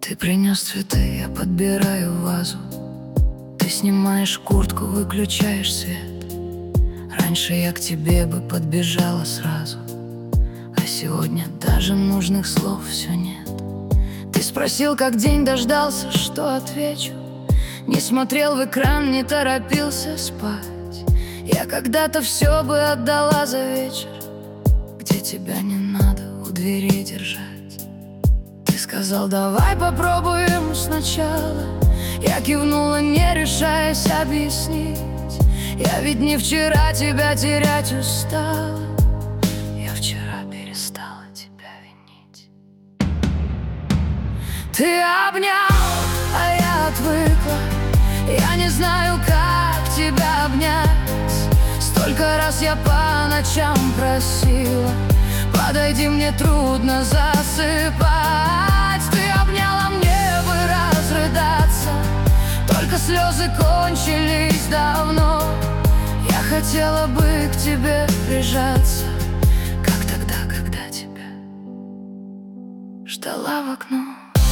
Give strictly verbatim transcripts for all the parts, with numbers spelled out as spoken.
Ты принес цветы, я подбираю вазу. Ты снимаешь куртку, выключаешь свет. Раньше я к тебе бы подбежала сразу, а сегодня даже нужных слов все нет. Ты спросил, как день, дождался, что отвечу. Не смотрел в экран, не торопился спать. Я когда-то все бы отдала за вечер, где тебя не надо у двери держать. Ты сказал, давай попробуем сначала. Я кивнула, не решаясь объяснить. Я ведь не вчера тебя терять устала. Я вчера перестала тебя винить. Ты обнял, а я отвыкла. Я не знаю, как тебя обнять. Столько раз я по ночам просила, подойди, мне трудно засыпать. Ты обняла, мне бы разрыдаться, только слезы кончились давно. Я хотела бы к тебе прижаться, как тогда, когда тебя ждала в окно.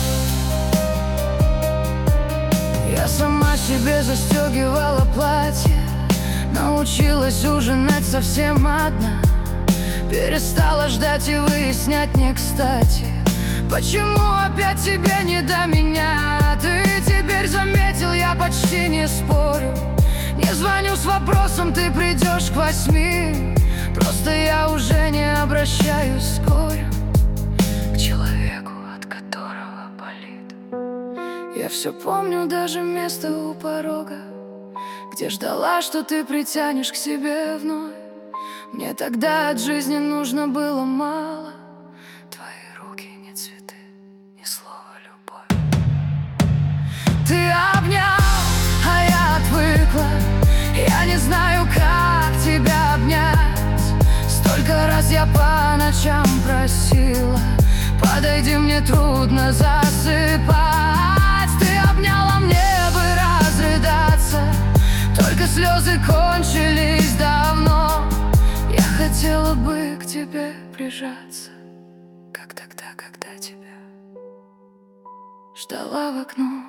Я сама себе застегивала платье, научилась ужинать совсем одна. Перестала ждать и выяснять не кстати, почему опять тебе не до меня. Ты теперь заметил, я почти не спорю. Не звоню с вопросом, ты придешь к восьми. Просто я уже не обращаюсь с горем к человеку, от которого болит. Я все помню, даже место у порога, где ждала, что ты притянешь к себе вновь. Мне тогда от жизни нужно было мало. Твои руки, не цветы, ни слова любовь. Ты обнял, а я отвыкла. Я не знаю, как тебя обнять. Столько раз я по ночам просила, подойди, мне трудно засыпать. Ты обняла, мне бы разрыдаться, только слезы кончились давно. Я хотела бы к тебе прижаться, как тогда, когда тебя ждала в окно.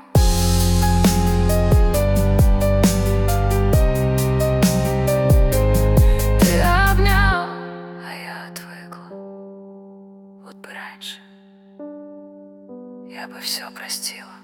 Ты обнял, а я отвыкла. Вот бы раньше я бы все простила.